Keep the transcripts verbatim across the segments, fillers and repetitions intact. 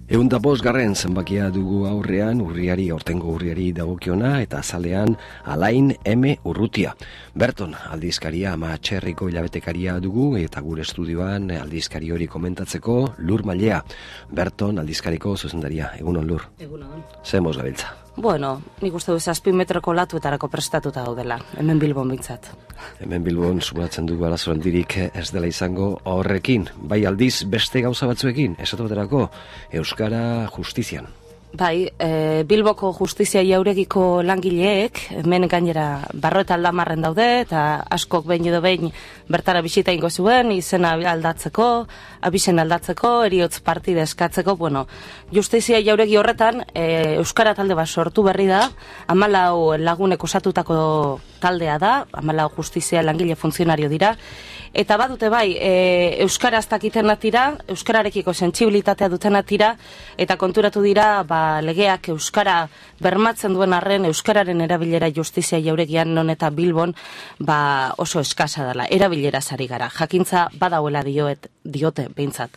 Eunda bost garren zenbakia dugu aurrean, urriari, ortengo urriari dagokiona, eta azalean Alain M. Urrutia. Berton, aldizkaria ama txerriko hilabetekaria dugu, eta gure estudioan aldizkari hori komentatzeko Lur Mailea. Berton, aldizkariko zuzendaria. Egunon, Lur. Egunon. Zemoz gabiltza. Bueno, nik uste du zazpi metroko latuetarako prestatuta gaudela, hemen Bilbon bintzat. Hemen Bilbon sumuratzen dugu arazo handirik ez dela izango horrekin. Bai aldiz beste gauza batzuekin, esatu baterako Euskara justizian. Bai, e, Bilboko justizia jauregiko langileek, hemen gainera barro eta aldamarren daude, eta askok behin edo behin bertara bisita ingo zuen, izena aldatzeko, abisen aldatzeko, eriotz partida eskatzeko, bueno, justizia jauregi horretan, e, Euskara talde bat sortu berri da, hamalau lagunek osatutako taldea da, hamalau justizia langile funtzionario dira, eta badute bai, e, Euskara aztakiten atira, Euskararekiko sentsibilitatea duten atira, eta konturatu dira, ba, legeak Euskara bermatzen duen arren, Euskararen erabilera justizia jauregian non eta Bilbon, ba, oso eskasa dela, erabilera zari gara, jakintza badauela dioet, diote behintzat.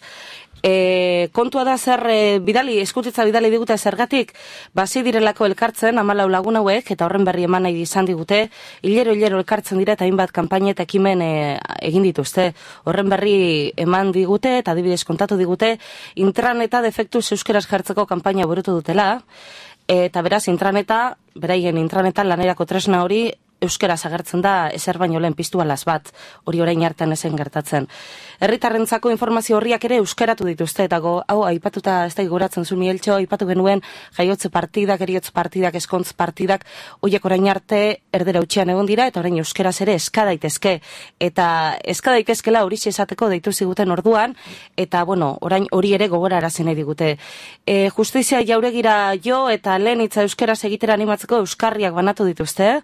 E, kontua da zer e, bidali, eskutitza bidali digute zergatik, basi direlako elkartzen, hamalau lagun hauek, eta horren berri eman nahi izan digute, hilero-hilero elkartzen dira eta hainbat kanpaina eta ekimen e, egin dituzte. Horren berri eman digute eta adibidez kontatu digute, intraneta defektuz euskeraz jartzeko kanpaina burutu dutela, eta beraz intraneta, beraien intranetan lanerako tresna hori, euskaraz agertzen da ezer baino lehen piztu alaz bat, hori orain hartan ezen gertatzen. Herritarrentzako informazio horriak ere euskaratu dituzte, eta go, hau, aipatuta ez da goratzen zu Mieltxo, aipatu genuen jaiotze partidak, eriotz partidak, eskontz partidak, horiek orain arte erdera utxean egon dira, eta orain euskaraz ere eska daitezke, eta eska daitezkela hori esateko deitu ziguten orduan, eta bueno, orain hori ere gogora arazen nahi digute. E, justizia jauregira jo, eta lehen hitza euskaraz egitera animatzeko euskarriak banatu dituzte,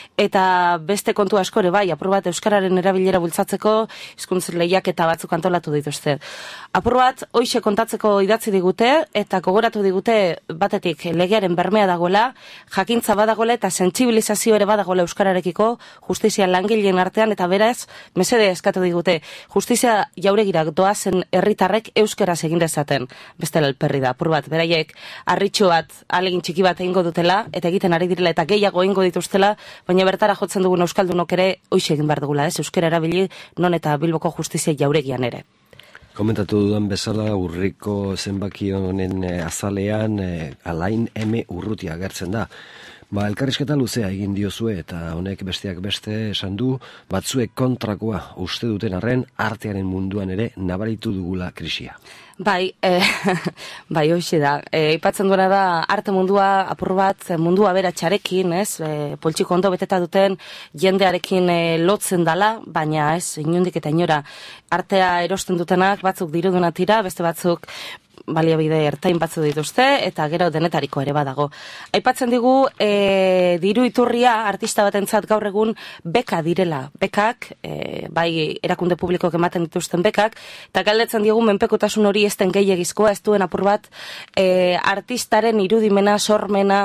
eta beste kontu asko ere bai, apur bat euskararen erabilera bultzatzeko hizkuntz lehiak eta batzuk antolatu dituzte. Apur bat, hoixe kontatzeko idatzi digute, eta gogoratu digute batetik legearen bermea dagoela, jakintza badagoela eta sentsibilizazio ere badagoela euskararekiko, justizia langileen artean, eta beraz, mesede eskatu digute, justizia jauregira doazen herritarrek euskaraz egin dezaten, bestela alperri da, apur bat, beraiek, harritxo bat, alegin txiki bat egingo dutela, eta egiten ari direla, eta gehiago egingo dituztela, baina bertara jotzen dugun euskaldunok ere hoixe egin behar dugula, ez? Euskara erabili non eta Bilboko justizia jauregian ere. Komentatu dudan bezala urriko zenbaki honen azalean eh, Alain M. Urrutia agertzen da. Ba, elkarrizketa luzea egin diozue eta honek besteak beste esan du batzuek kontrakoa uste duten arren artearen munduan ere nabaritu dugula krisia. Bai, e, bai, hoxe da. E, ipatzen duena da, arte mundua, apur bat, mundua beratxarekin, ez? E, poltsiko ondo beteta duten jendearekin e, lotzen dala, baina ez, inundik eta inora, artea erosten dutenak, batzuk dirudunatira, beste batzuk baliabide ertain batzu dituzte, eta gero denetariko ere badago. Aipatzen digu, e, diru iturria artista batentzat gaur egun beka direla. Bekak, e, bai erakunde publikoak ematen dituzten bekak, eta galdetzen digu menpekotasun hori ezten gehiagizkoa, ez duen apur bat, e, artistaren irudimena, sormena,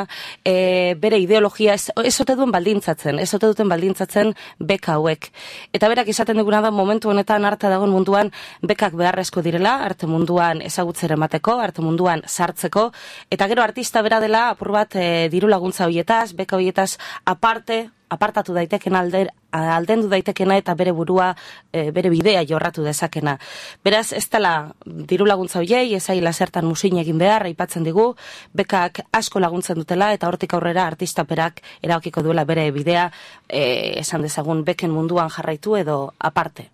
e, bere ideologia, ez, ez ote duen baldintzatzen, ez ote duten baldintzatzen beka hauek. Eta berak izaten diguna da, momentu honetan arte dagoen munduan bekak beharrezko direla, arte munduan ezagutzera mateko, arte munduan sartzeko, eta gero artista bera dela, apur bat, e, diru laguntza hoietaz, beka hoietaz, aparte, apartatu daiteken alder, aldendu daitekena eta bere burua, e, bere bidea jorratu dezakena. Beraz, ez dela diru laguntza hoiei, ezaila zertan musin egin behar, aipatzen digu, bekak asko laguntzen dutela, eta hortik aurrera artista berak erabakiko duela bere bidea, e, esan dezagun beken munduan jarraitu edo aparte.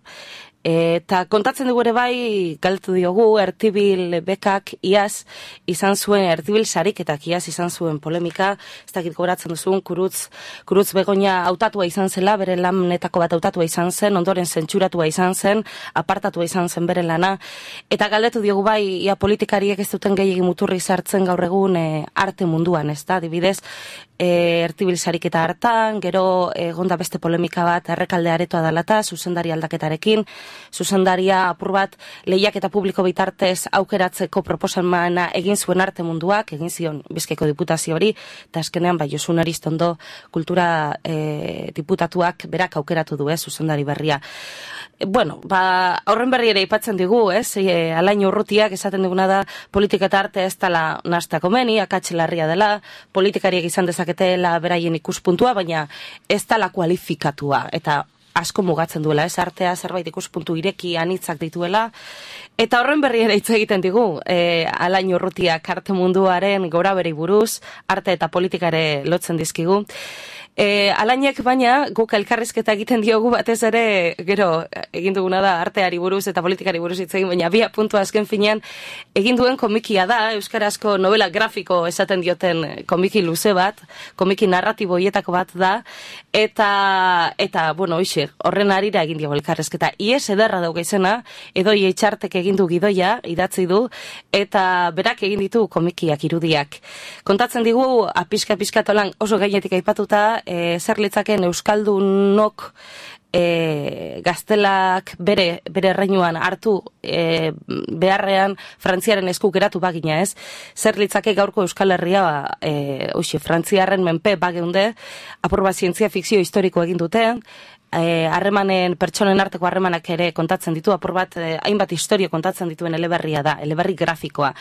Eta kontatzen dugu ere bai, galtu diogu, Ertibil bekak iaz izan zuen, Ertibil sariketak iaz izan zuen polemika, ez dakit goratzen duzun, kurutz, kurutz begonia hautatua izan zela, bere lanetako bat hautatua izan zen, ondoren zentsuratua izan zen, apartatua izan zen bere lana, eta galdetu diogu bai, ia politikariek ez duten gehiagin muturri sartzen gaur egun e, arte munduan, ez da, adibidez, E, Ertibil sariketa hartan, gero egonda beste polemika bat errekalde aretoa dalata, zuzendari aldaketarekin, zuzendaria apur bat lehiak eta publiko bitartez aukeratzeko proposamena egin zuen arte munduak, egin zion Bizkaiko diputazio hori, eta azkenean bai Josun Aristondo kultura e, diputatuak berak aukeratu du, ez, zuzendari berria. Bueno, ba, horren berri ere aipatzen digu, ez, e, Alain Urrutiak esaten diguna da politika eta arte ez dela nahastea komeni, akats larria dela, politikariek izan dezaketela beraien ikuspuntua, baina ez dela kualifikatua, eta asko mugatzen duela, ez, artea zerbait ikuspuntu ireki anitzak dituela, eta horren berri ere hitz egiten digu, e, Alain Urrutiak arte munduaren gora berei buruz, arte eta politika ere lotzen dizkigu. E, Alainek baina guk elkarrizketa egiten diogu batez ere, gero egin duguna da arteari buruz eta politikari buruz hitz egin, baina bia puntu azken finean egin duen komikia da, euskarazko novela grafiko esaten dioten komiki luze bat, komiki narratibo hietako bat da, eta, eta bueno, hoxe, horren arira egin diogu elkarrizketa. Ies ederra dauka izena, Edoi Eitxartek egin du gidoia, idatzi du, eta berak egin ditu komikiak, irudiak. Kontatzen digu, apiska-piskatolan oso gainetik aipatuta, E, zer litzaken euskaldunok e, gaztelak bere, bere reinuan hartu e, beharrean frantziaren esku geratu bagina, ez? Zer litzake gaurko Euskal Herria e, oixe, frantziarren menpe bageunde, apur bat zientzia fikzio historiko egin dute, harremanen, e, pertsonen arteko harremanak ere kontatzen ditu, apur bat e, hainbat historio kontatzen dituen eleberria da, eleberri grafikoa.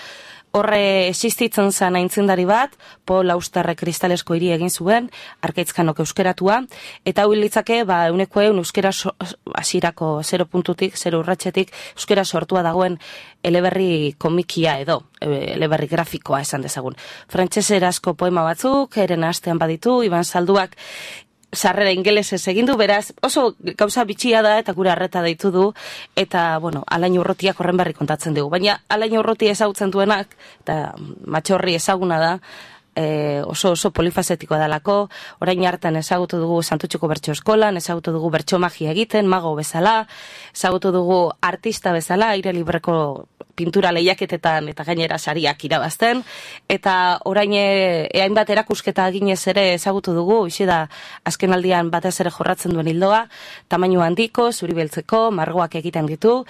Horre existitzen zen aintzindari bat, Pol Austerre kristalesko hiri egin zuen, Arkaitzkanok euskeratua, eta hau litzake, ba, euneko eun euskera so, hasierako zero puntutik, zero urratxetik, euskera sortua dagoen eleberri komikia edo, eleberri grafikoa esan dezagun. Frantseserazko poema batzuk, eren astean baditu, Iban Zalduak sarrera ingelesez egin du, beraz, oso gauza bitxia da eta gure arreta deitu du, eta, bueno, Alain Urrutiak horren berri kontatzen dugu. Baina Alain Urrutia ezagutzen duenak, eta matxorri ezaguna da, e, oso oso polifazetikoa dalako, orain hartan ezagutu dugu Santutxuko bertso eskolan, ezagutu dugu bertso magia egiten, mago bezala, ezagutu dugu artista bezala, aire libreko pintura lehiaketetan eta gainera sariak irabazten, eta orain hainbat erakusketa eginez ere ezagutu dugu, ixe da azken aldian batez ere jorratzen duen hildoa, tamainu handiko, zuri beltzeko, margoak egiten ditu,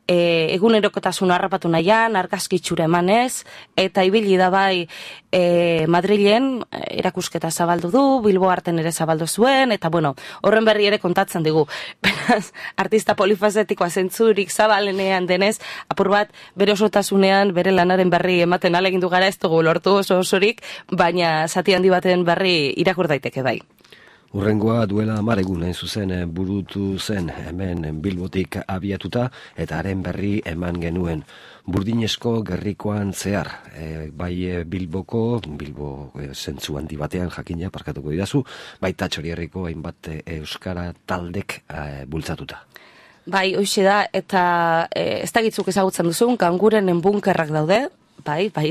e, egunerokotasun harrapatu nahian, argazkitxura emanez, eta ibili da bai e, Madrilen erakusketa zabaldu du, Bilbo arten ere zabaldu zuen, eta bueno, horren berri ere kontatzen digu. Beraz, artista polifazetikoa zentzurik zabalenean denez, apur bat, bere osotasunean, bere lanaren berri ematen alegin du gara, ez dugu lortu oso osorik, baina zati handi baten berri irakur daiteke bai. Urrengoa duela hamar egun hain zuzen burutu zen hemen Bilbotik abiatuta, eta haren berri eman genuen Burdinesko gerrikoan zehar, e, bai Bilboko, Bilbo e, zentzu handi batean jakina parkatuko didazu, baita Txorierriko hainbat e, euskara taldek e, bultzatuta. Bai, hoxe da, eta e, ez da gitzuk ezagutzen duzun, Gangurenen bunkerrak daude, bai, bai,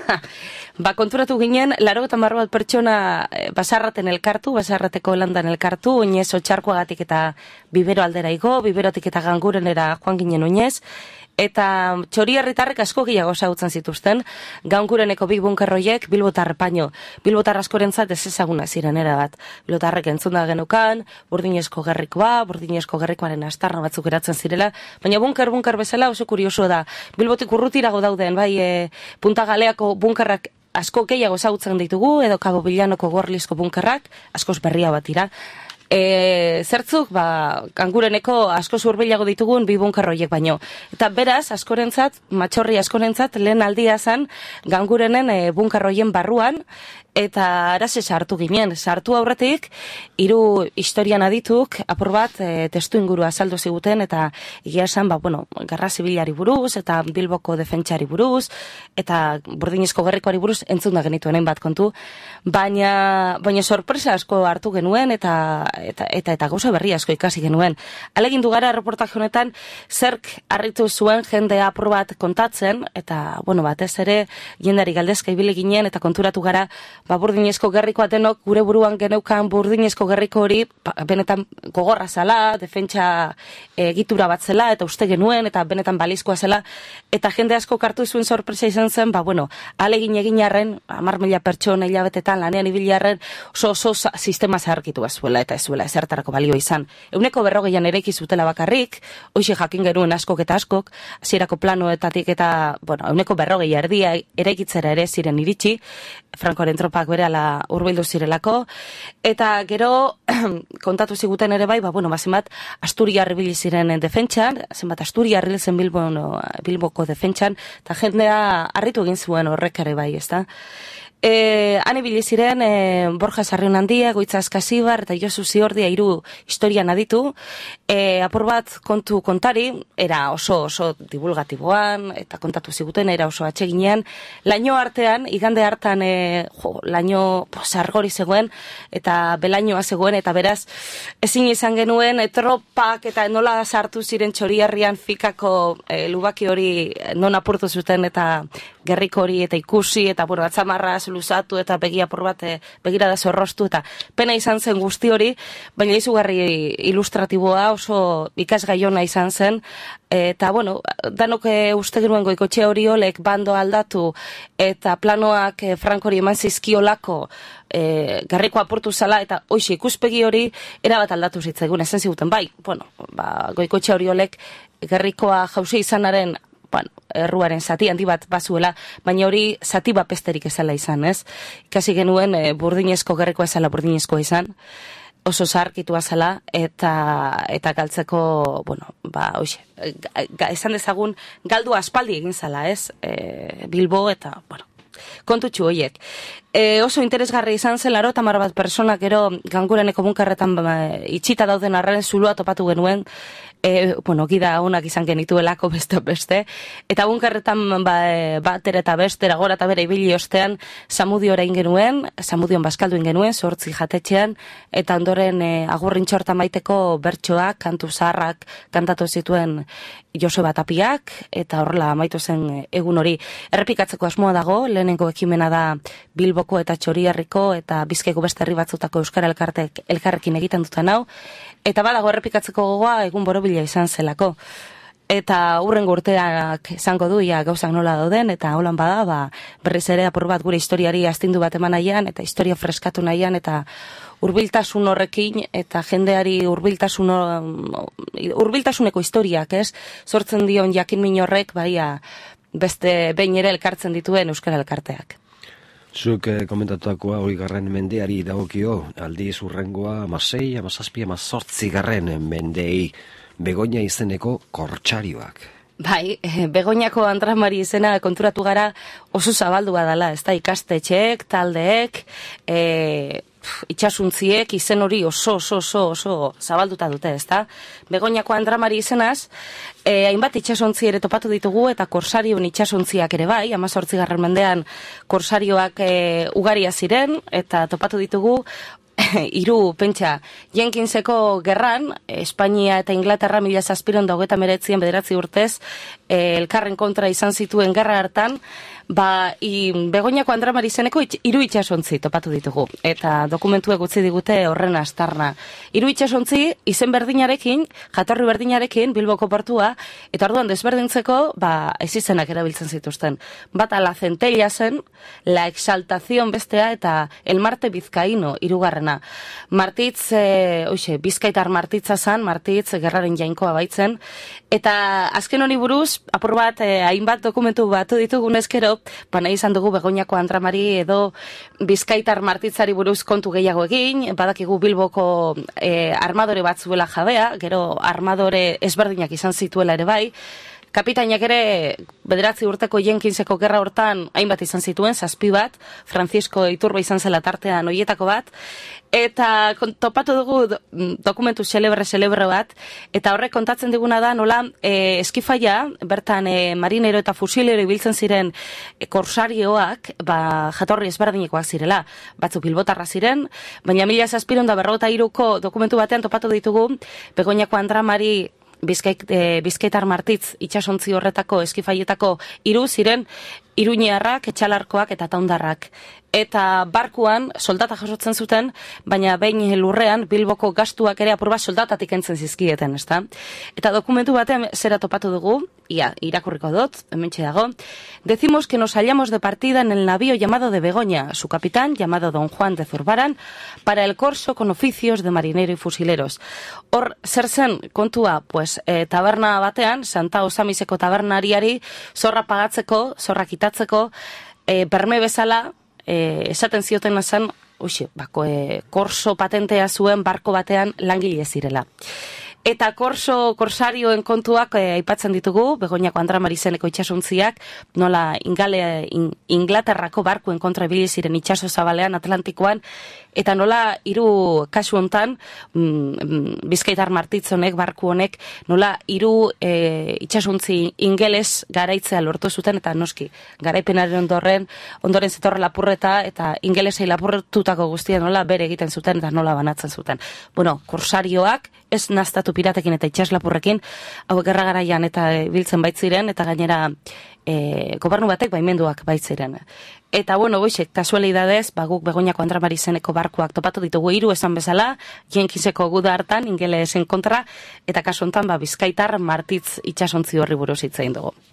ba, konturatu ginen, laro eta marro bat pertsona e, basarraten elkartu, basarrateko landan elkartu, oinez otxarkoagatik eta bibero aldera igo, biberotik eta Gangurenera joan ginen oinez, eta Txorierritarrek asko gehiago ezagutzen zituzten, Gangureneko bi bunkerroiek Bilbotar paino, Bilbotar askorentzat ez ezaguna ziren erabat. Bilbotarrek entzunda genukan, Burdinesko gerrikoa, Burdinesko gerrikoaren astarna batzuk eratzen zirela, baina bunker-bunker bezala oso kurioso da. Bilbotik urrutirago dauden, bai, e, Punta Galeako bunkerrak asko gehiago ezagutzen ditugu, edo Cabo Villanoko Gorlizko bunkerrak, askoz berria bat dira. E, zertzuk, ba, Gangureneko asko zurbilago ditugun bi bunkerroiek baino. Eta beraz, askorentzat, matxorri askorentzat, lehen aldia zen Gangurenen e, bunkerroien barruan, eta araz sartu ginen. Sartu aurretik, hiru historian adituk, apur bat, e, testu inguru azaldu ziguten, eta egia esan, ba, bueno, Gerra Zibilari buruz, eta Bilboko defentsari buruz, eta Burdinezko gerrikoari buruz entzunda genituen hainbat kontu, baina, baina sorpresa asko hartu genuen, eta Eta, eta eta gauza berri asko ikasi genuen. Alegindu gara reportaje honetan zerk harritu zuen jendea apur bat kontatzen, eta, bueno, batez ere, jendari galdezka ibili ginen, eta konturatu gara, ba, burdinezko gerrikoa denok gure buruan geneukan burdinezko gerriko hori ba, benetan gogorra zela, defentsa egitura bat zela, eta uste genuen, eta benetan balizkoa zela, eta jende asko kartu zuen sorpresa izan zen, ba, bueno, alegin egin arren, hamar mila pertsona hilabetetan lanean ibiliarren, oso oso sistema zaharkitu zuela, eta ez zuela ezertarako balio izan. Euneko berrogeian eraiki zutela bakarrik, hoxe jakin genuen askok eta askok, hasierako planoetatik eta, bueno, euneko berrogei erdia eraikitzera ere ziren iritsi, Frankoren tropak berehala hurbildu zirelako, eta gero kontatu ziguten ere bai, ba, bueno, ba, zenbat Asturiar ibili ziren defentsan, zenbat Asturiar hil zen Bilbo, no, Bilboko defentsan, eta jendea harritu egin zuen horrek ere bai, ezta? E, han ibili ziren e, Borja Sarrion Handia, Goitza Askasibar eta Josu Ziordia hiru historian aditu, e, apur bat kontu kontari, era oso oso divulgatiboan, eta kontatu ziguten, era oso atseginean, laino artean, igande hartan, e, jo, laino sargori zegoen, eta belainoa zegoen, eta beraz, ezin izan genuen, e, tropak eta nola sartu ziren Txoriarrian fikako e, lubaki hori non apurtu zuten, eta gerriko hori, eta ikusi, eta bueno, atzamarra luzatu eta begia por bat begirada zorrostu eta pena izan zen guzti hori, baina izugarri ilustratiboa, oso ikasgaiona izan zen, eta bueno, danok uste genuen Goikotxea Oriolek bando aldatu eta planoak Frankori eman zizkiolako e, garriko apurtu zala eta hoxe ikuspegi hori erabat aldatu zitzaigun, esan ziguten, bai, bueno, ba, Goikotxea Oriolek garrikoa jauzi izanaren bueno, erruaren zati handi bat bazuela, baina hori zati bat pesterik ezala izan, ez? Ikasi genuen e, burdinezko gerrikoa ezala burdinezkoa izan, oso zaharkitua zela, eta eta galtzeko, bueno, ba, hoxe, ga, esan dezagun, galdu aspaldi egin zala, ez? E, Bilbo eta, bueno, kontutxu horiek. E, oso interesgarri izan zen, laro tamar bat persona, gero gangureneko bunkarretan ba, itxita dauden arren zulua topatu genuen, E, bueno, gida honak izan genituelako beste beste, eta bunkarretan ba, bater eta bestera gora eta bere ibili ostean Zamudiora ingenuen, Zamudion bazkaldu ingenuen, zortzi jatetxean, eta ondoren e, agurrin txorta maiteko bertsoak, kantu zaharrak kantatu zituen Joseba Tapiak, eta horrela amaitu zen egun hori. Errepikatzeko asmoa dago, lehenengo ekimena da Bilboko eta Txoriarriko eta Bizkaiko beste herri batzutako Euskara Elkartek elkarrekin egiten duten hau, eta badago errepikatzeko gogoa egun borobila izan zelako. Eta hurrengo urteak izango du, ja, gauzak nola dauden, eta holan bada, ba, berriz ere apur bat gure historiari astindu bat eman nahian, eta historia freskatu nahian, eta hurbiltasun horrekin, eta jendeari hurbiltasun hurbiltasuneko historiak, ez? Sortzen dion jakin min horrek, baia, beste behin ere elkartzen dituen Euskara Elkarteak. Zuk eh, komentatuakoa hori garren mendeari dagokio, aldiz urrengoa amasei, amazazpi, amazortzi garren mendei Begoña izeneko kortxarioak. Bai, Begoñako Andramari izena konturatu gara oso zabaldua dela, ez da, ikastetxeek, taldeek, e, itxasuntziek izen hori oso, oso, oso, oso zabalduta dute, ez da. Begoñako Andramari izenaz, e, hainbat itxasuntzi ere topatu ditugu, eta korsarion itxasuntziak ere bai, amazortzi garren mendean korsarioak e, ugaria ziren, eta topatu ditugu, hiru pentsa, Jenkinseko gerran, Espainia eta Inglaterra mila zazpiron da hogeta meretzien bederatzi urtez, eh, elkarren kontra izan zituen gerra hartan, ba, i, Begoñako Andramari izeneko hiru itxasontzi topatu ditugu, eta dokumentuek utzi digute horren astarna. Hiru itxasontzi izen berdinarekin, jatorri berdinarekin, Bilboko portua, eta orduan desberdintzeko, ba, ez izenak erabiltzen zituzten. Bata la centella zen, la exaltación bestea, eta el Marte Bizkaino, hirugarrena. Martitz, e, oixe, Bizkaitar Martitza zan, Martitz gerraren jainkoa baitzen, eta azken honi buruz, apur bat, e, hainbat dokumentu batu ditugun ezkero, ba nahi izan dugu Begoñako Andramari edo Bizkaitar Martitzari buruz kontu gehiago egin, badakigu Bilboko e, armadore bat zuela jabea, gero armadore ezberdinak izan zituela ere bai, kapitainak ere bederatzi urteko Jenkinseko gerra hortan hainbat izan zituen, zazpi bat, Francisco Iturbe izan zela tartean hoietako bat, eta topatu dugu do, dokumentu celebre-celebre bat, eta horrek kontatzen diguna da nola e, eskifaia, bertan e, marinero eta fusilero ibiltzen ziren e, korsarioak, ba, jatorri ezberdinekoak zirela, batzuk bilbotarra ziren, baina mila zazpiron da berrota iruko dokumentu batean topatu ditugu, Begoñako Andramari Bizkaik, e, Bizkaitar Martitz itxasontzi horretako eskifaietako hiru ziren iruñarrak, etxalarkoak eta taundarrak. Eta barkuan soldata jasotzen zuten, baina behin lurrean Bilboko gastuak ere apurba soldatatik entzen zizkieten, ezta? Eta dokumentu batean zera topatu dugu, ia, irakurriko dut, hementxe dago. Decimos que nos hallamos de partida en el navío llamado de Begoña, su capitán, llamado Don Juan de Zurbaran, para el corso con oficios de marinero y fusileros. Hor, zer zen kontua, pues, e, taberna batean, Santa Osamiseko tabernariari, zorra pagatzeko, zorra kitatzeko, e, berme bezala, E, esaten zioten esan, uxi, bako, e, korso patentea zuen barko batean langile zirela. Eta korso, korsarioen kontuak e, aipatzen ditugu, Begoñako Andramarizeneko itxasuntziak, nola ingale, in, Inglaterrako barkuen kontra ibili ziren itxaso zabalean Atlantikoan, eta nola hiru kasu hontan, mm, Bizkaitar Martitzonek, barku honek, nola hiru e, itxasuntzi ingeles garaitzea lortu zuten, eta noski, garaipenaren ondorren, ondoren zetorre lapurreta, eta ingelesei lapurretutako guztia nola bere egiten zuten, eta nola banatzen zuten. Bueno, korsarioak, ez naztatu piratekin eta itxaslapurrekin, hauek gerra garaian eta e, biltzen baitziren, eta gainera e, gobernu batek baimenduak baitziren. Eta, bueno, goixek, kasualidadez, baguk Begoñako Andramarizeneko barkuak topatu ditugu hiru esan bezala, Jenkiseko guda hartan, ingelesen kontra, eta kasu hontan, ba, Bizkaitar Martitz itxasontzi horri buruz hitz egin dugu.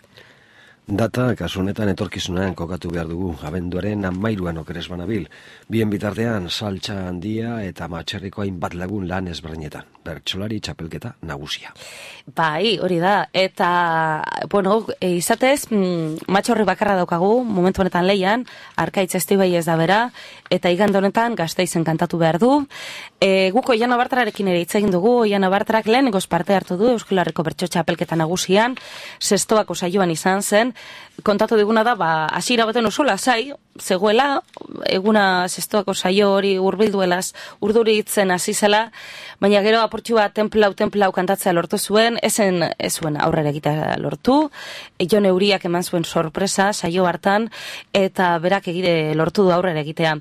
Data, kasu honetan etorkizunean kokatu behar dugu, abenduaren hamairuan okeres banabil. Bien bitartean, saltxa handia eta matxerriko hainbat lagun lan ezberdinetan. Bertsolari txapelketa nagusia. Bai, hori da. Eta, bueno, e, izatez, mm, matxorri bakarra daukagu, momentu honetan leian, Arkaitz Estibai ez da bera, eta igande honetan Gasteizen kantatu behar du. E, guko Oiana Bartrarekin ere hitz egin dugu, Oiana Bartrak lehenengoz parte hartu du Euskal Herriko bertso txapelketa nagusian, sestoako saioan izan zen, kontatu diguna da, ba, hasiera baten oso lasai, zegoela, eguna sestoako saio hori hurbilduelaz urduritzen hasi zela, baina gero apurtxua templau, templau kantatzea lortu zuen, ezen ez zuen aurrera egitea lortu, Jon Euriak eman zuen sorpresa saio hartan, eta berak egite lortu du aurrera egitea.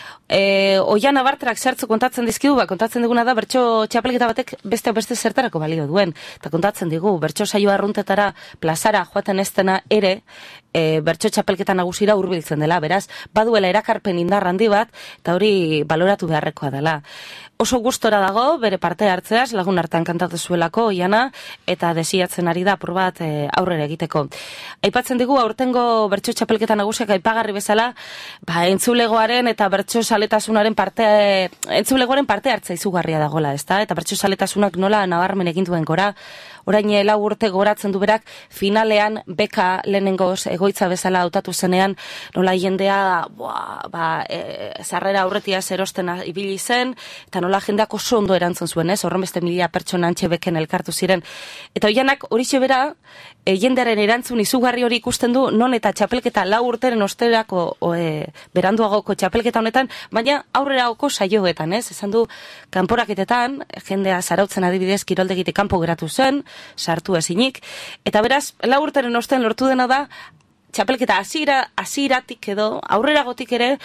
E, Oiana Bartrak zertzu kontatzen dizkidu, ba, kontatzen diguna da bertso txapelketa batek beste beste zertarako balio duen. Eta kontatzen digu, bertso saioa arruntetara plazara joaten ez dena ere, e, bertso txapelketa nagusira hurbiltzen dela, beraz, baduela erakarpen indar handi bat, eta hori baloratu beharrekoa dela. Oso gustora dago, bere parte hartzeaz, lagun hartan kantatu zuelako, Oiana, eta desiatzen ari da, apur bat e, aurrera egiteko. Aipatzen digu, aurtengo bertso txapelketa nagusiak aipagarri bezala, ba, entzulegoaren eta bertso saletasunaren parte, entzulegoaren parte hartza izugarria dagoela, ezta? Eta bertso saletasunak nola nabarmen egin duen gora, orain lau urte goratzen du berak, finalean beka lehenengoz egoitza bezala hautatu zenean, nola jendea, boa, ba, e, zarrera aurretia zerostena ibili zen, eta nola jendeak oso ondo erantzun zuen, ez? Horren beste mila pertsona antxe beken elkartu ziren. Eta Oianak hori bera, e, jendearen erantzun izugarri hori ikusten du, non eta txapelketa lau urteren osterako e, beranduagoko txapelketa honetan, baina aurrera oko saioetan, ez? Esan du, kanporaketetan, jendea zarautzen adibidez, kiroldegitik kanpo geratu zen, sartu ezinik, eta beraz, lau urteren osten lortu dena da, txapelketa hasiera hasieratik edo aurreragotik ere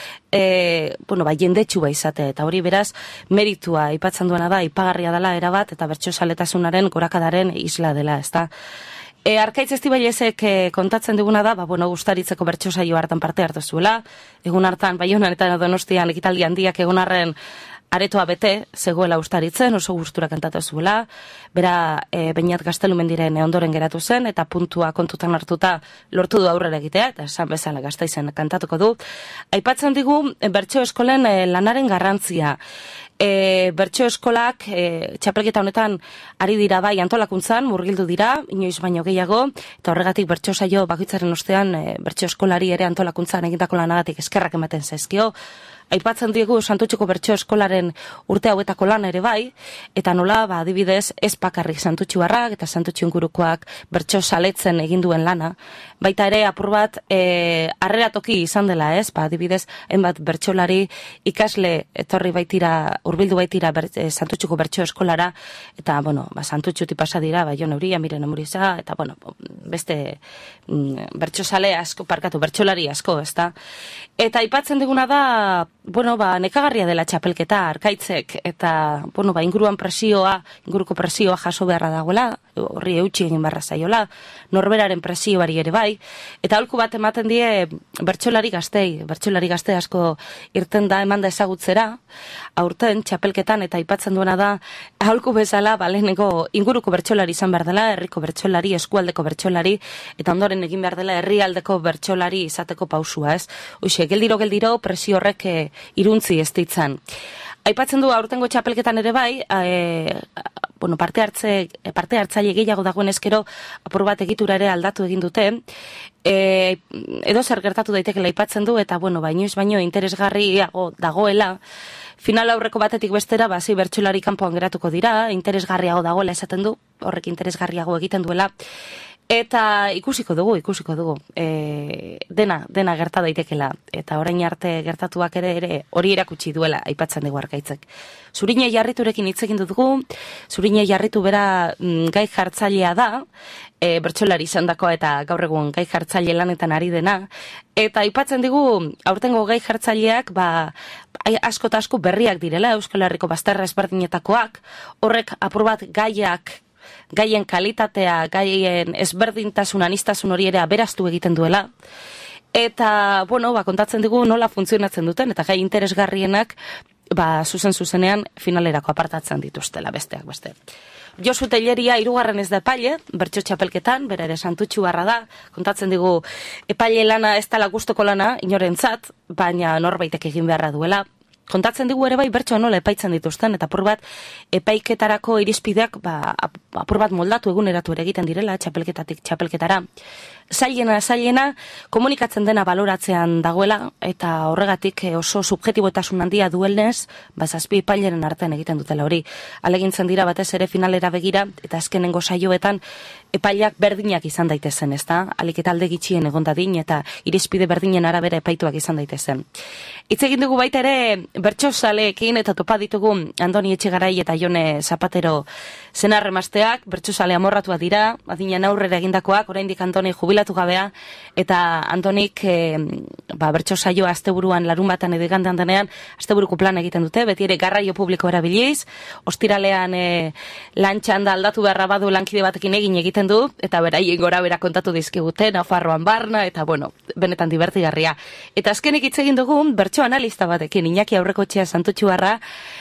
e, bueno, ba, jendetsu ba izate, eta hori beraz meritua aipatzen duena da, ipagarria dela erabat, eta bertso saletasunaren gorakadaren isla dela, ezta? E, Arkaitz Estibailezek e, kontatzen diguna da, ba, bueno, Gustaritzeko bertso saio hartan parte hartu zuela, egun hartan, Baionan eta Donostian ekitaldi handiak egun harren aretoa bete, zegoela Ustaritzen, oso gustura kantatu zuela, bera e, Beñat Gaztelumendiren ondoren geratu zen, eta puntua kontutan hartuta lortu du aurrera egitea, eta esan bezala Gasteizen kantatuko du. Aipatzen digu, e, bertso eskolen e, lanaren garrantzia. E, bertso eskolak e, txapelketa honetan ari dira bai antolakuntzan, murgildu dira, inoiz baino gehiago, eta horregatik bertso saio bakoitzaren ostean e, bertso eskolari ere antolakuntzan egindako lanagatik eskerrak ematen zaizkio. Aipatzen diegu Santutxuko bertso eskolaren urte hauetako lan ere bai, eta nola, ba, adibidez, ez bakarrik Santutxuarrak eta Santutxu ingurukoak bertso saletzen egin duen lana, baita ere apur bat e, harreratoki izan dela, ez? Ba, adibidez, hainbat bertsolari ikasle etorri baitira, hurbildu baitira ber, e, Santutxuko bertso eskolara, eta, bueno, ba, Santutxuti pasa dira, ba, Jon Euria, Miren Amuriza, eta, bueno, beste mm, bertso sale asko, parkatu, bertsolari asko, ezta? Eta aipatzen diguna da, bueno, ba, nekagarria dela txapelketa, Arkaitzek, eta, bueno, ba, inguruan presioa, inguruko presioa jaso beharra dagoela, horri eutsi egin barra zaiola, norberaren presioari ere bai, eta aholku bat ematen die bertsolari gaztei, bertsolari gazte asko irten da eman da ezagutzera, aurten txapelketan eta aipatzen duena da, aholku bezala, ba, lehenengo inguruko bertsolari izan behar dela, herriko bertsolari, eskualdeko bertsolari, eta ondoren egin behar dela herrialdeko bertsolari izateko pausua, ez? Hoxe, geldiro geldiro presio horrek e, iruntzi ez ditzan. Aipatzen du aurtengo txapelketan ere bai, e, bueno, parte hartze, parte hartzaile gehiago dagoen eskero apur bat egitura ere aldatu egin dute, e, edo zer gertatu daitekela aipatzen du, eta bueno, baino ez baino interesgarriago dagoela, final aurreko batetik bestera, ba, zi bertsolari kanpoan geratuko dira, interesgarriago dagoela esaten du, horrek interesgarriago egiten duela, eta ikusiko dugu, ikusiko dugu, e, dena, dena gerta daitekela, eta orain arte gertatuak ere ere hori erakutsi duela, aipatzen dugu Arkaitzek. Zurine Jarriturekin hitz egin dugu, Zurine Jarritu bera mm, gai jartzailea da, e, bertsolari izandakoa eta gaur egun gai jartzaile lanetan ari dena, eta aipatzen digu aurtengo gai jartzaileak, ba, asko eta asko berriak direla, Euskal Herriko bazterra ezberdinetakoak, horrek apur bat gaiak, gaien kalitatea, gaien ezberdintasun, anistasun hori ere aberaztu egiten duela. Eta, bueno, ba, kontatzen dugu nola funtzionatzen duten, eta gai interesgarrienak, ba, zuzen-zuzenean finalerako apartatzen dituztela, besteak beste. Josu Telleria hirugarren ez da epaile, bertso txapelketan, bera ere santutxu barra da, kontatzen digu epaile lana ez dela gustoko lana, inorentzat, baina norbaitek egin beharra duela. Kontatzen digu ere bai bertsoa nola epaitzen dituzten, eta apur bat epaiketarako irizpideak ba, apur bat moldatu eguneratu ere egiten direla, txapelketatik txapelketara. Zailena, zailena, komunikatzen dena baloratzean dagoela, eta horregatik oso subjetibotasun handia duelnez, ba, zazpi epaileren artean egiten dutela hori. Alegintzen dira batez ere finalera begira, eta azkenengo saioetan epaileak berdinak izan daitezen, ezta? Alik eta alde gitxien egon dadin, eta irizpide berdinen arabera epaituak izan daitezen. Hitz egin dugu baita ere bertsozaleekin, eta topa ditugu Andoni Etxegarai eta Jone Zapatero senarremazteak, bertsozale amorratua dira, adinen aurrera egindakoak, oraindik Andoni jubilatu gabea, eta Antonik e, ba, bertso saioa asteburuan larun batan edo igandean denean asteburuko plan egiten dute, beti ere garraio publiko erabiliz, ostiralean e, lantxan da aldatu beharra badu lankide batekin egin egiten du, eta beraien gora bera kontatu dizkigute, Nafarroan barna, eta bueno, benetan divertigarria. Eta azkenik hitz egin dugu, bertso analista batekin, Iñaki Aurrekotxea Santutxuarra,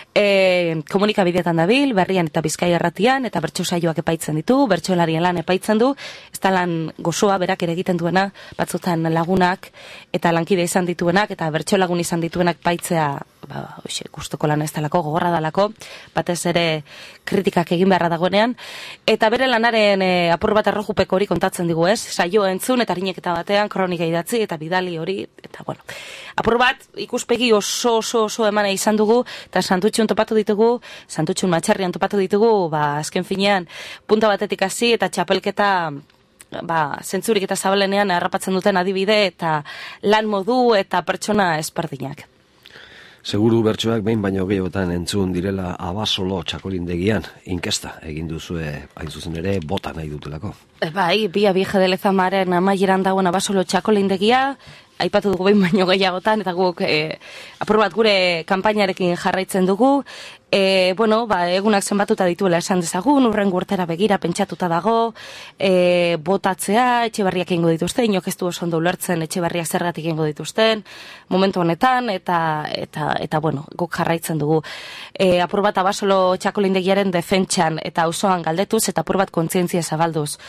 e, komunikabideetan dabil, Berrian eta Bizkaia Irratian, eta bertso saioak epaitzen ditu, bertsolarien lan epaitzen du, ez da lan gozoa berak ere egiten duena, batzutan lagunak, eta lankide izan dituenak, eta bertso lagun izan dituenak paitzea, ba, oixe, gustoko lana ez dalako, gogorra dalako, batez ere kritikak egin beharra dagoenean, eta bere lanaren e, apur bat errojupeko hori kontatzen digu ez, saio entzun, eta rineketa batean, kronika idatzi, eta bidali hori, eta bueno, apur bat ikuspegi oso oso oso emana izan dugu, eta santutxun topatu ditugu, santutxun matxarrian topatu ditugu, ba, azken finean, punta batetik hasi eta txapelketa, ba, zentzurik eta zabalenean harrapatzen duten adibide, eta lan modu eta pertsona ezberdinak. Seguru bertsoak behin baino gehiotan entzun direla Abasolo txakolindegian, inkesta egin duzue hain zuzen ere bota nahi dutelako. E, bai, Bia Vieja de Lezamaren amaieran dagoen Abasolo txakolindegia, aipatu dugu behin baino gehiagotan, eta guk e, apur bat gure kanpainarekin jarraitzen dugu, e, bueno, ba, egunak zenbatuta dituela esan dezagun, urrengo urtera begira pentsatuta dago, e, botatzea, Etxeberriak egingo dituzten, inok ez du oso ondo ulertzen Etxeberriak zergatik egingo dituzten, momentu honetan, eta, eta, eta bueno, guk jarraitzen dugu. E, apur bat Abasolo txakolindegiaren defentsan eta auzoan galdetuz, eta apur bat kontzientzia zabalduz.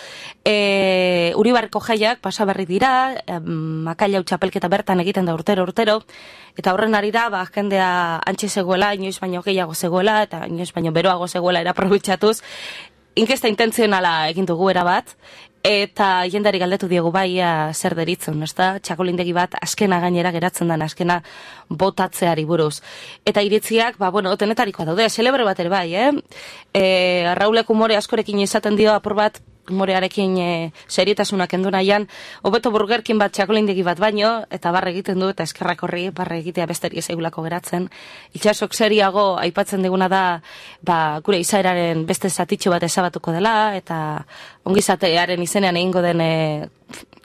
E, Uribarreko jaiak pasaberri dira, Makailau txapelketa bertan egiten da urtero urtero, eta horren ari da, ba, jendea antxe zegoela, inoiz baino gehiago zegoela, eta inoiz baino beroago zegoela eraprobitxatuz, inkesta intentzionala egin dugu erabat, eta jendari galdetu diegu baia zer deritzen, ezta? Txakolindegi bat askena gainera geratzen den, askena botatzeari buruz. Eta iritziak, ba, bueno, tenetarikoa daude, celebre bat ere bai, eh? E, Raulek umore askorekin izaten dio apur bat, humorearekin e, serietasunak endu nahian, hobeto burgerkin bat txakolindegi bat baino, eta barre egiten du, eta eskerrak horri, barre egitea besteri ezagulako geratzen. Itxasok seriago aipatzen diguna da, ba, gure izaeraren beste zatitxo bat ezabatuko dela, eta ongizatearen izenean egingo den e,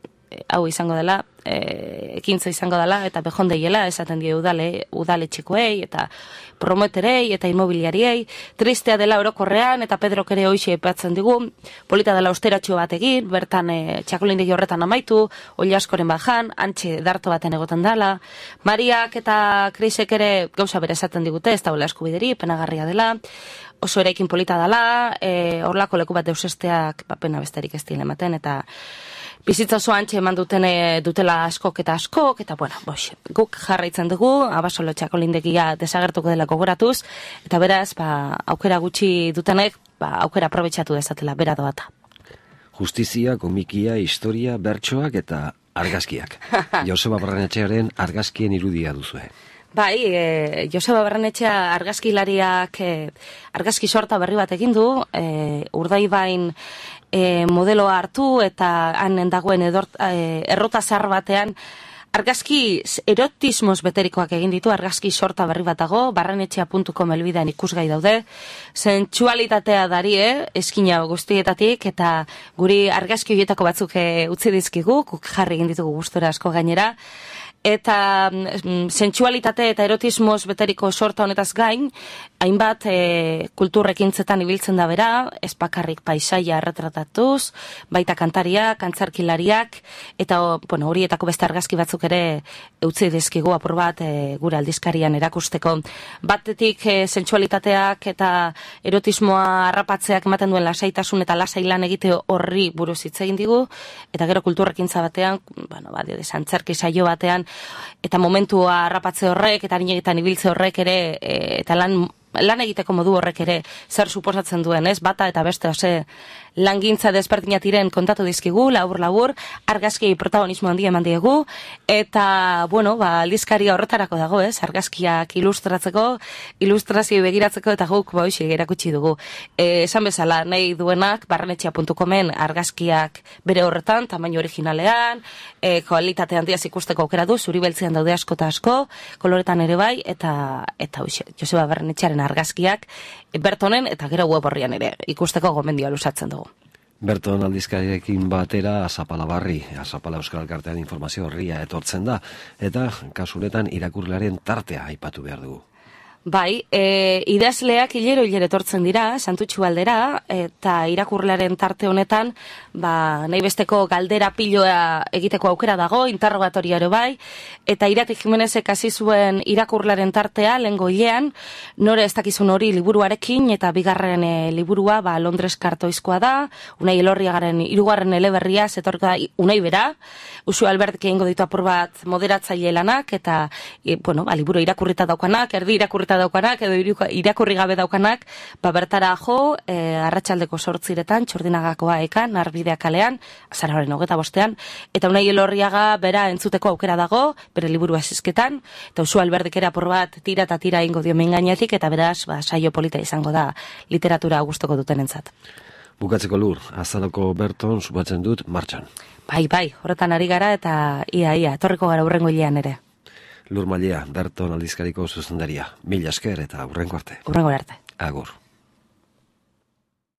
hau izango dela, e, ekintza izango dela, eta behondeiela, esaten die udale, udaletxikoei, eta promoterei, eta imobiliariei, tristea dela orokorrean, eta Pedrok ere hoxe epatzen digu, polita dela osteratxo bat egin, bertan e, txakolindegi horretan amaitu, oli askoren bajan, antxe darto baten egoten dela, Mariak eta Krisek ere gauza bere esaten digute, ez da hola eskubideri, penagarria dela, oso eraikin polita dela, e, horlako leku bat deusesteak ba, pena besterik ez dile ematen, eta bizitza oso antxe eman duten dutela askok eta askok, eta bueno, boix, guk jarraitzen dugu, abasolo txakolindegia desagertuko dela gogoratuz, eta beraz, ba, aukera gutxi dutenek, ba, aukera aprobetxatu dezatela, bera doata. Justizia, komikia, historia, bertsoak eta argazkiak. Joseba Barrenetxearen argazkien irudia duzue. Bai, e, Joseba Barrenetxea argazkilariak e, argazki sorta berri bat egin du, e, Urdaibain e, modeloa hartu eta han dagoen edort, e, errota zahar batean argazki erotismoz beterikoak egin ditu, argazki sorta berri bat dago, barrenetxea puntu com helbidean ikusgai daude, sentsualitatea darie, eskina guztietatik, eta guri argazki horietako batzuk e, utzi dizkigu, guk jarri egin ditugu gustora asko gainera, eta mm, sentsualitate eta erotismoz beteriko sorta honetaz gain, hainbat e, kulturrekintzetan ibiltzen da bera, ez bakarrik paisaia erretratatuz, baita kantariak, antzerkilariak, eta bueno, horietako beste argazki batzuk ere utzi dizkigu apur bat e, gure aldizkarian erakusteko. Batetik e, sentsualitateak eta erotismoa harrapatzeak ematen duen lasaitasun eta lasai lan egite horri buruz hitz egin digu, eta gero kulturrekintza batean, bueno, ba, antzerki saio batean, eta momentua harrapatze horrek, eta ninegitan ibiltze horrek ere, e, eta lan, lan egiteko modu horrek ere zer suposatzen duen, ez? Bata eta beste, ose, langintza desberdinatiren kontatu dizkigu, labur-labur, argazki protagonismo handi eman diegu, eta, bueno, ba, aldizkaria horretarako dago, ez? Argazkiak ilustratzeko, ilustrazio begiratzeko, eta guk, ba, hoxe, erakutsi dugu. E, esan bezala, nahi duenak, barrenetxea puntu comen argazkiak bere horretan, tamaino originalean, e, kualitate handiaz ikusteko aukera du, zuri beltzean daude asko eta asko, koloretan ere bai, eta, eta hoxe, Joseba Barrenetxearen argazkiak, Bertonen, eta gero web horrian ere, ikusteko gomendioa lusatzen dugu. Berton aldizkariekin batera Azapala Barri, Azapala Euskal Elkartean informazio horria etortzen da, eta kasunetan irakurlearen tartea aipatu behar dugu. Bai, e, idazleak hilero-hilero etortzen dira, Santutxu aldera, eta irakurlearen tarte honetan, ba, nahi besteko galdera piloa egiteko aukera dago, interrogatoria ere bai, eta Irati Jimenezek hasi zuen irakurlearen tartea, lehengo hilean, nore ez dakizun hori liburuarekin, eta bigarren e, liburua, ba, Londres kartoizkoa da, Unai Elorriagaren hirugarren eleberria, zetorko da, Unai bera, Usu Albertek egingo ditu apur bat moderatzaile lanak, eta, e, bueno, ba, liburu irakurrita daukanak, erdi irakurrita daukanak, edo irakurri gabe daukanak, ba bertara jo, e, arratsaldeko sortziretan, Txordinagakoa ekan, Arbidea kalean, azararen hogeta bostean, eta Unai Elorriaga bera entzuteko aukera dago, bere liburu azizketan, eta Usu Albertek ere apur bat tira eta tira ingo dio mengainetik, eta beraz, ba, saio polita izango da literatura gustoko dutenentzat. Bukatzeko Lur, azaloko Berton subatzen dut martxan. Bai, bai, horretan ari gara, eta ia, ia, etorriko gara hurrengo hilean ere. Lur Mailea, Berton aldizkariko zuzendaria. Mila esker eta hurrengo arte. Hurrengo arte. Agur.